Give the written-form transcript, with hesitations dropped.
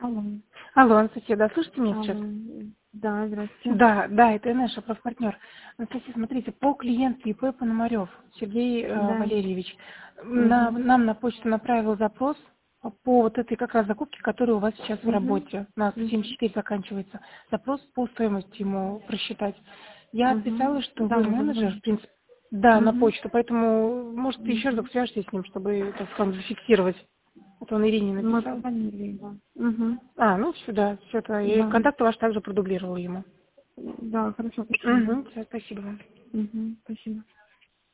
Алло. Алло, Анастасия, да, слышите меня сейчас? Алло. Да, здравствуйте. Да, это я наш партнер. Анастасия, смотрите, по клиенту ИП Пономарев Сергей Да. Валерьевич Угу. нам на почту направил запрос по вот этой как раз закупке, которая у вас сейчас в Угу. работе. У нас Угу. 74 заканчивается. Запрос по стоимости ему просчитать. Я Угу. отписала, что Да, вы вы менеджер, в позвоните. принципе, да, на Угу. почту, поэтому, может, еще Угу. раз свяжетесь с ним, чтобы, так скажем, зафиксировать. Это он Ирине Мы написал. позвонили его. Угу. Ну, сюда, все это. И Да. контакты ваш также продублировал ему. Да, хорошо, спасибо. Всё, спасибо вам. Угу. Спасибо.